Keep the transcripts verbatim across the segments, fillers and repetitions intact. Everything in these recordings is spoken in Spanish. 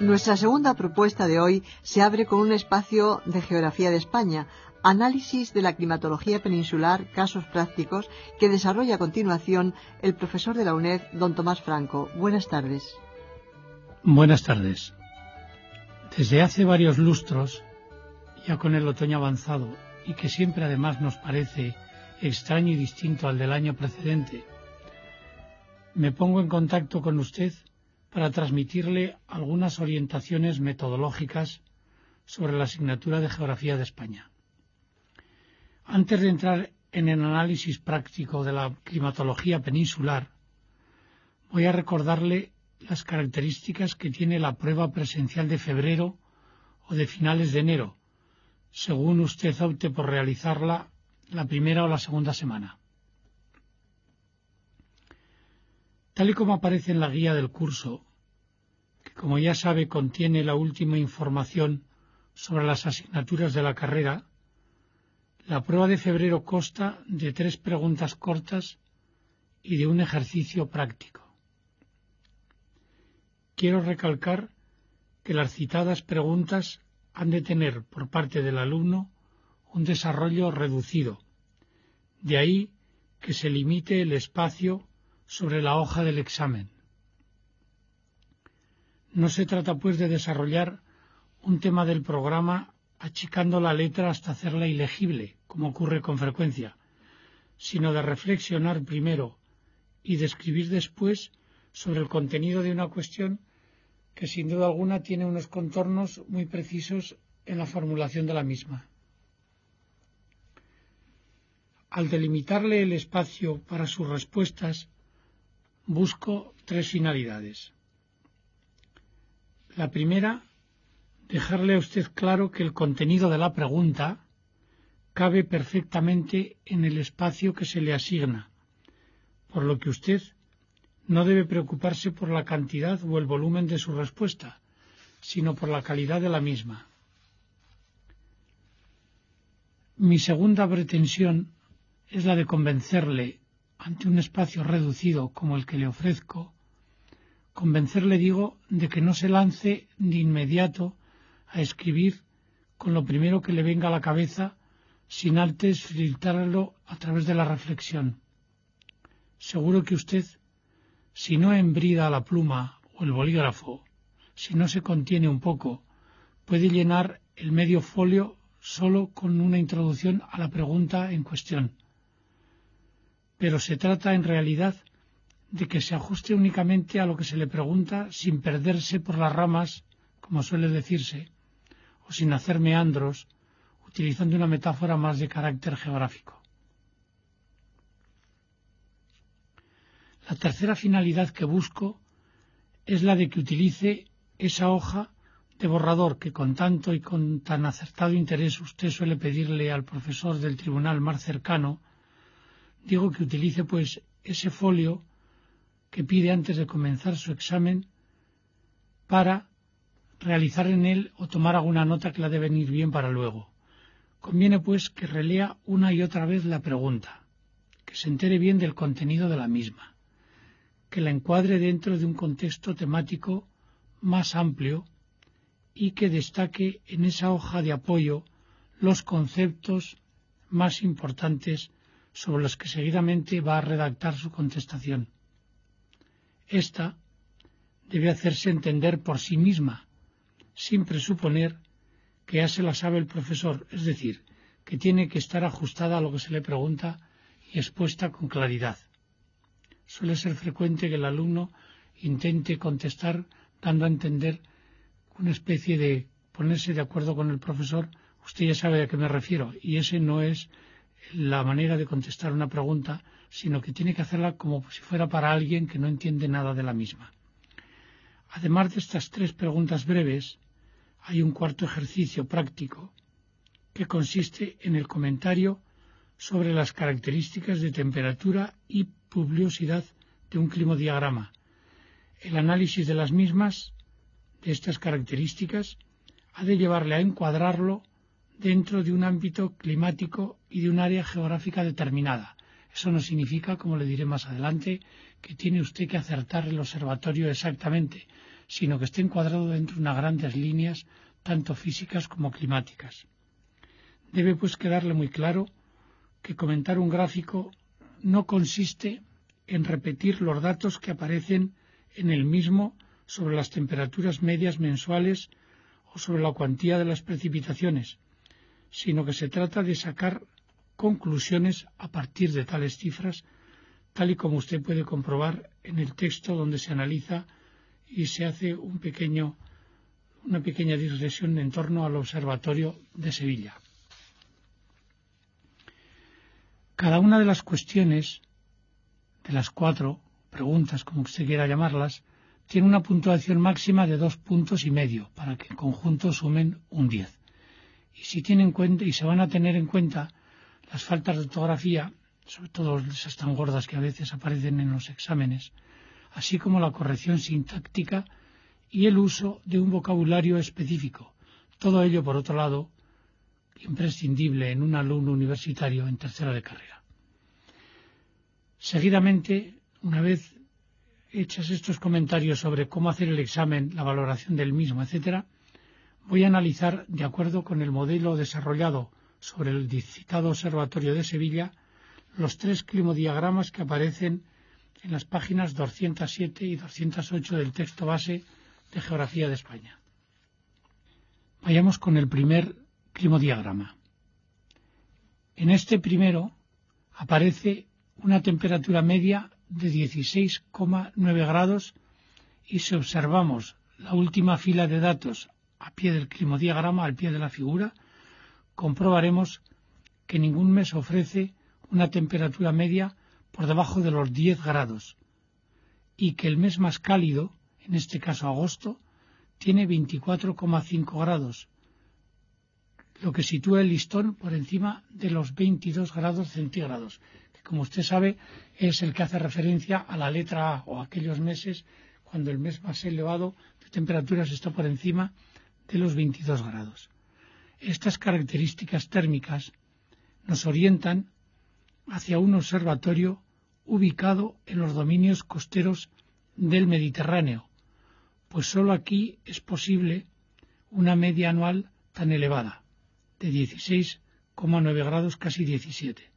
Nuestra segunda propuesta de hoy se abre con un espacio de geografía de España, análisis de la climatología peninsular, casos prácticos, que desarrolla a continuación el profesor de la UNED, don Tomás Franco. Buenas tardes. Buenas tardes. Desde hace varios lustros, ya con el otoño avanzado, y que siempre además nos parece extraño y distinto al del año precedente, me pongo en contacto con usted para transmitirle algunas orientaciones metodológicas sobre la asignatura de Geografía de España. Antes de entrar en el análisis práctico de la climatología peninsular, voy a recordarle las características que tiene la prueba presencial de febrero o de finales de enero, según usted opte por realizarla la primera o la segunda semana. Tal y como aparece en la guía del curso, que como ya sabe contiene la última información sobre las asignaturas de la carrera, la prueba de febrero consta de tres preguntas cortas y de un ejercicio práctico. Quiero recalcar que las citadas preguntas han de tener por parte del alumno un desarrollo reducido, de ahí que se limite el espacio sobre la hoja del examen. No se trata, pues, de desarrollar un tema del programa achicando la letra hasta hacerla ilegible, como ocurre con frecuencia, sino de reflexionar primero y de escribir después sobre el contenido de una cuestión que sin duda alguna tiene unos contornos muy precisos en la formulación de la misma. Al delimitarle el espacio para sus respuestas, busco tres finalidades. La primera, dejarle a usted claro que el contenido de la pregunta cabe perfectamente en el espacio que se le asigna, por lo que usted no debe preocuparse por la cantidad o el volumen de su respuesta, sino por la calidad de la misma. Mi segunda pretensión es la de convencerle, ante un espacio reducido como el que le ofrezco, convencerle, digo, de que no se lance de inmediato a escribir con lo primero que le venga a la cabeza, sin antes filtrarlo a través de la reflexión. Seguro que usted, si no embrida la pluma o el bolígrafo, si no se contiene un poco, puede llenar el medio folio solo con una introducción a la pregunta en cuestión. Pero se trata en realidad de que se ajuste únicamente a lo que se le pregunta sin perderse por las ramas, como suele decirse, o sin hacer meandros, utilizando una metáfora más de carácter geográfico. La tercera finalidad que busco es la de que utilice esa hoja de borrador que con tanto y con tan acertado interés usted suele pedirle al profesor del tribunal más cercano. Digo que utilice, pues, ese folio que pide antes de comenzar su examen para realizar en él o tomar alguna nota que le ha de venir bien para luego. Conviene, pues, que relea una y otra vez la pregunta, que se entere bien del contenido de la misma, que la encuadre dentro de un contexto temático más amplio y que destaque en esa hoja de apoyo los conceptos más importantes sobre los que seguidamente va a redactar su contestación. Esta debe hacerse entender por sí misma, sin presuponer que ya se la sabe el profesor, es decir, que tiene que estar ajustada a lo que se le pregunta y expuesta con claridad. Suele ser frecuente que el alumno intente contestar dando a entender una especie de ponerse de acuerdo con el profesor. Usted ya sabe a qué me refiero, y ese no es la manera de contestar una pregunta, sino que tiene que hacerla como si fuera para alguien que no entiende nada de la misma. Además de estas tres preguntas breves, hay un cuarto ejercicio práctico que consiste en el comentario sobre las características de temperatura y pluviosidad de un climodiagrama. El análisis de las mismas, de estas características, ha de llevarle a encuadrarlo dentro de un ámbito climático y de un área geográfica determinada. Eso no significa, como le diré más adelante, que tiene usted que acertar el observatorio exactamente, sino que esté encuadrado dentro de unas grandes líneas, tanto físicas como climáticas. Debe pues quedarle muy claro que comentar un gráfico no consiste en repetir los datos que aparecen en el mismo sobre las temperaturas medias mensuales o sobre la cuantía de las precipitaciones, sino que se trata de sacar conclusiones a partir de tales cifras, tal y como usted puede comprobar en el texto donde se analiza y se hace un pequeño, una pequeña digresión en torno al Observatorio de Sevilla. Cada una de las cuestiones, de las cuatro preguntas, como usted quiera llamarlas, tiene una puntuación máxima de dos puntos y medio, para que en conjunto sumen un diez. Y si tienen en cuenta, y se van a tener en cuenta las faltas de ortografía, sobre todo esas tan gordas que a veces aparecen en los exámenes, así como la corrección sintáctica y el uso de un vocabulario específico. Todo ello, por otro lado, imprescindible en un alumno universitario en tercera de carrera. Seguidamente, una vez hechos estos comentarios sobre cómo hacer el examen, la valoración del mismo, etcétera, voy a analizar, de acuerdo con el modelo desarrollado sobre el citado Observatorio de Sevilla, los tres climodiagramas que aparecen en las páginas doscientos siete y doscientos ocho del texto base de Geografía de España. Vayamos con el primer climodiagrama. En este primero aparece una temperatura media de dieciséis coma nueve grados y si observamos la última fila de datos a pie del climodiagrama, al pie de la figura, comprobaremos que ningún mes ofrece una temperatura media por debajo de los diez grados y que el mes más cálido, en este caso agosto, tiene veinticuatro coma cinco grados, lo que sitúa el listón por encima de los veintidós grados centígrados, que como usted sabe es el que hace referencia a la letra A o a aquellos meses cuando el mes más elevado de temperaturas está por encima de los veintidós grados. Estas características térmicas nos orientan hacia un observatorio ubicado en los dominios costeros del Mediterráneo, pues sólo aquí es posible una media anual tan elevada, de dieciséis coma nueve grados, casi diecisiete.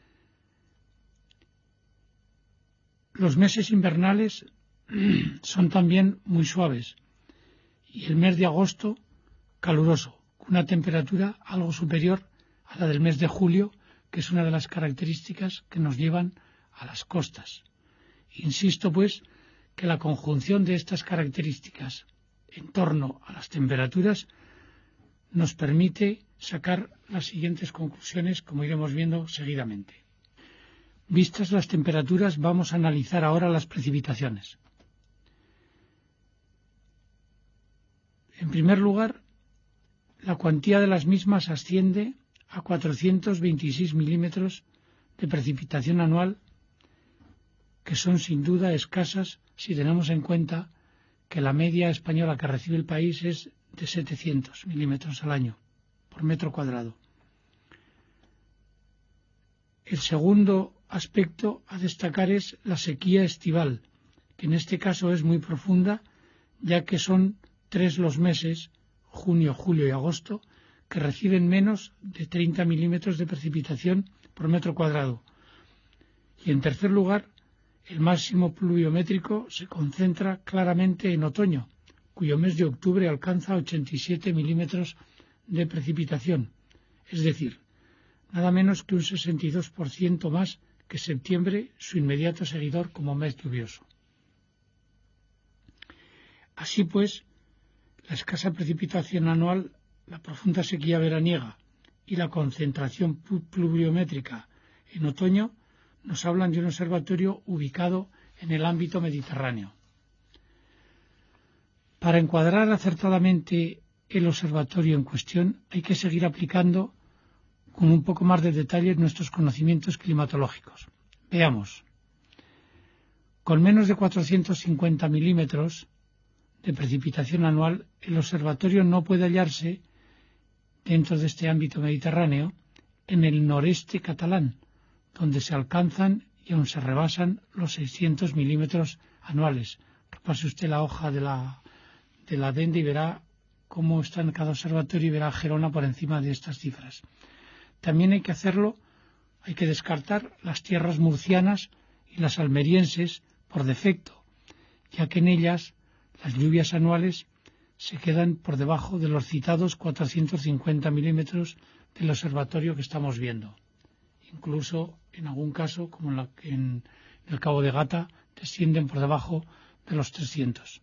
Los meses invernales son también muy suaves y el mes de agosto caluroso, con una temperatura algo superior a la del mes de julio, que es una de las características que nos llevan a las costas. Insisto, pues, que la conjunción de estas características en torno a las temperaturas nos permite sacar las siguientes conclusiones, como iremos viendo seguidamente. Vistas las temperaturas, vamos a analizar ahora las precipitaciones. En primer lugar, la cuantía de las mismas asciende a cuatrocientos veintiséis milímetros de precipitación anual, que son sin duda escasas si tenemos en cuenta que la media española que recibe el país es de setecientos milímetros al año por metro cuadrado. El segundo aspecto a destacar es la sequía estival, que en este caso es muy profunda, ya que son tres los meses, junio, julio y agosto, que reciben menos de treinta milímetros de precipitación por metro cuadrado. Y en tercer lugar, el máximo pluviométrico se concentra claramente en otoño, cuyo mes de octubre alcanza ochenta y siete milímetros de precipitación, es decir, nada menos que un sesenta y dos por ciento más que septiembre, su inmediato seguidor como mes lluvioso. Así pues, la escasa precipitación anual, la profunda sequía veraniega y la concentración pluviométrica en otoño nos hablan de un observatorio ubicado en el ámbito mediterráneo. Para encuadrar acertadamente el observatorio en cuestión hay que seguir aplicando con un poco más de detalle nuestros conocimientos climatológicos. Veamos. Con menos de cuatrocientos cincuenta milímetros de precipitación anual, el observatorio no puede hallarse dentro de este ámbito mediterráneo en el noreste catalán, donde se alcanzan y aún se rebasan los seiscientos milímetros anuales. Repase usted la hoja de la de la DENDE y verá cómo está en cada observatorio y verá Gerona por encima de estas cifras. También hay que hacerlo, hay que descartar las tierras murcianas y las almerienses por defecto, ya que en ellas las lluvias anuales se quedan por debajo de los citados cuatrocientos cincuenta milímetros del observatorio que estamos viendo. Incluso en algún caso, como en, la, en el Cabo de Gata, descienden por debajo de los trescientos.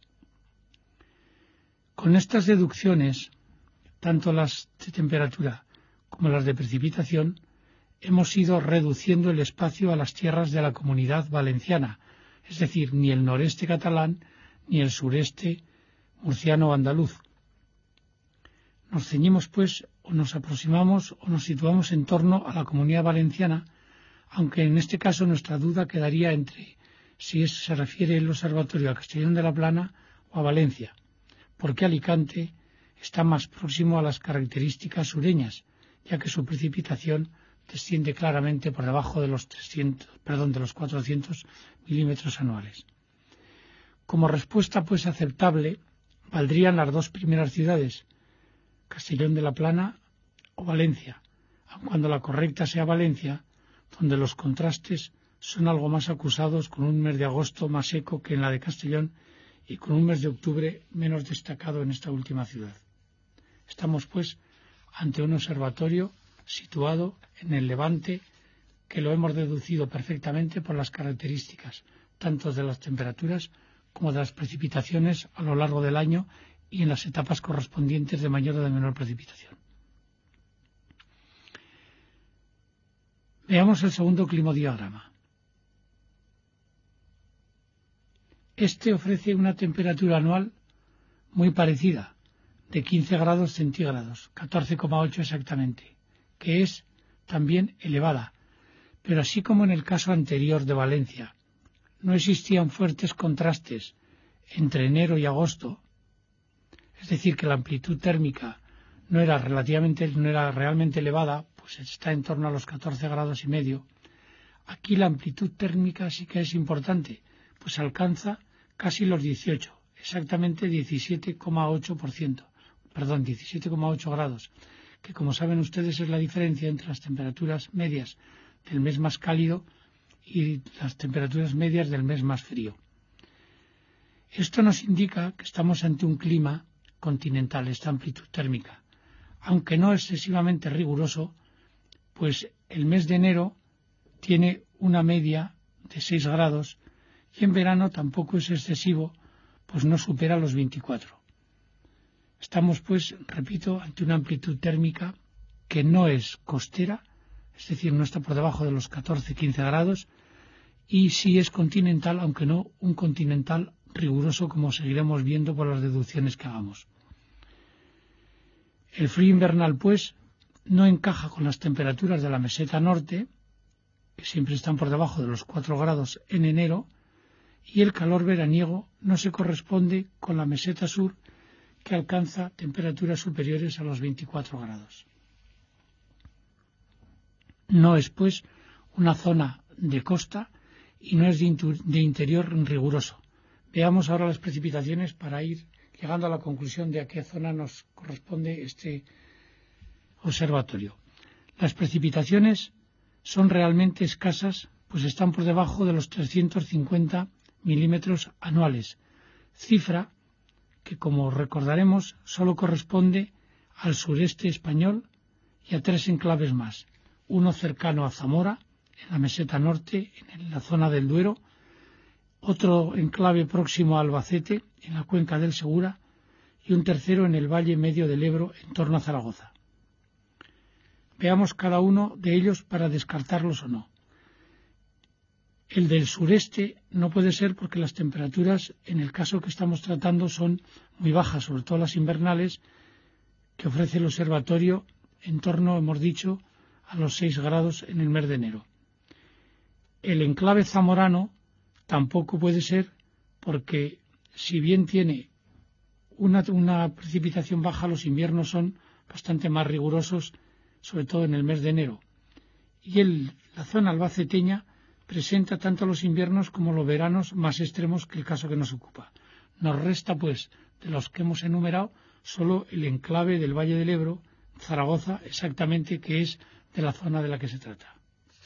Con estas deducciones, tanto las de temperatura como las de precipitación, hemos ido reduciendo el espacio a las tierras de la Comunidad Valenciana, es decir, ni el noreste catalán ni el sureste murciano o andaluz. Nos ceñimos, pues, o nos aproximamos o nos situamos en torno a la Comunidad Valenciana, aunque en este caso nuestra duda quedaría entre si es, se refiere el observatorio a Castellón de la Plana o a Valencia, porque Alicante está más próximo a las características sureñas, ya que su precipitación desciende claramente por debajo de los trescientos, perdón, de los cuatrocientos milímetros anuales. Como respuesta, pues, aceptable, valdrían las dos primeras ciudades, Castellón de la Plana o Valencia, aun cuando la correcta sea Valencia, donde los contrastes son algo más acusados, con un mes de agosto más seco que en la de Castellón y con un mes de octubre menos destacado en esta última ciudad. Estamos, pues, ante un observatorio situado en el Levante, que lo hemos deducido perfectamente por las características tanto de las temperaturas como de las precipitaciones a lo largo del año y en las etapas correspondientes de mayor o de menor precipitación. Veamos el segundo climodiagrama. Este ofrece una temperatura anual muy parecida, de quince grados centígrados, catorce coma ocho exactamente, que es también elevada, pero así como en el caso anterior de Valencia, no existían fuertes contrastes entre enero y agosto, es decir, que la amplitud térmica no era relativamente, no era realmente elevada, pues está en torno a los catorce grados y medio. Aquí la amplitud térmica sí que es importante, pues alcanza casi los dieciocho, exactamente diecisiete coma ocho por ciento, perdón, diecisiete coma ocho grados, que como saben ustedes es la diferencia entre las temperaturas medias del mes más cálido y las temperaturas medias del mes más frío. Esto nos indica que estamos ante un clima continental, esta amplitud térmica, aunque no excesivamente riguroso, pues el mes de enero tiene una media de seis grados y en verano tampoco es excesivo, pues no supera los veinticuatro. Estamos, pues, repito, ante una amplitud térmica que no es costera, es decir, no está por debajo de los catorce a quince grados, y sí es continental, aunque no un continental riguroso, como seguiremos viendo por las deducciones que hagamos. El frío invernal, pues, no encaja con las temperaturas de la meseta norte, que siempre están por debajo de los cuatro grados en enero, y el calor veraniego no se corresponde con la meseta sur, que alcanza temperaturas superiores a los veinticuatro grados. No es, pues, una zona de costa y no es de interior riguroso. Veamos ahora las precipitaciones para ir llegando a la conclusión de a qué zona nos corresponde este observatorio. Las precipitaciones son realmente escasas, pues están por debajo de los trescientos cincuenta milímetros anuales, cifra que, como recordaremos, solo corresponde al sureste español y a tres enclaves más, uno cercano a Zamora, en la meseta norte, en la zona del Duero, otro enclave próximo a Albacete, en la cuenca del Segura, y un tercero en el valle medio del Ebro, en torno a Zaragoza. Veamos cada uno de ellos para descartarlos o no. El del sureste no puede ser porque las temperaturas, en el caso que estamos tratando, son muy bajas, sobre todo las invernales, que ofrece el observatorio en torno, hemos dicho, a los seis grados en el mes de enero. El enclave zamorano tampoco puede ser porque, si bien tiene una, una precipitación baja, los inviernos son bastante más rigurosos, sobre todo en el mes de enero. Y el, la zona albaceteña presenta tanto los inviernos como los veranos más extremos que el caso que nos ocupa. Nos resta, pues, de los que hemos enumerado, solo el enclave del Valle del Ebro, Zaragoza, exactamente, que es de la zona de la que se trata.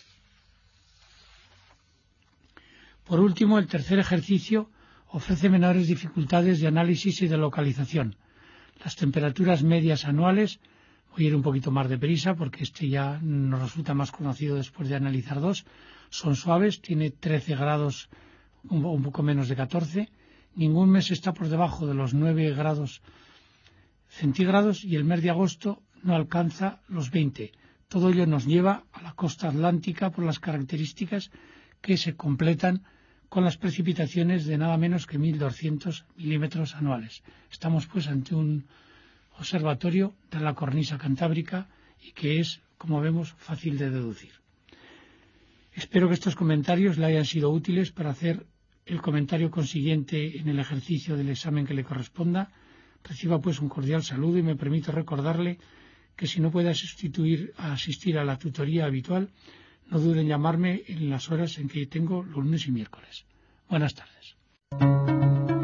Por último, el tercer ejercicio ofrece menores dificultades de análisis y de localización. Las temperaturas medias anuales, voy a ir un poquito más deprisa porque este ya nos resulta más conocido después de analizar dos, son suaves, tiene trece grados, un poco menos de catorce, ningún mes está por debajo de los nueve grados centígrados y el mes de agosto no alcanza los veinte. Todo ello nos lleva a la costa atlántica por las características que se completan con las precipitaciones de nada menos que mil doscientos milímetros anuales. Estamos pues ante un observatorio de la cornisa cantábrica y que es, como vemos, fácil de deducir. Espero que estos comentarios le hayan sido útiles para hacer el comentario consiguiente en el ejercicio del examen que le corresponda. Reciba pues un cordial saludo y me permito recordarle que si no puede sustituir a asistir a la tutoría habitual, no duden en llamarme en las horas en que tengo los lunes y miércoles. Buenas tardes.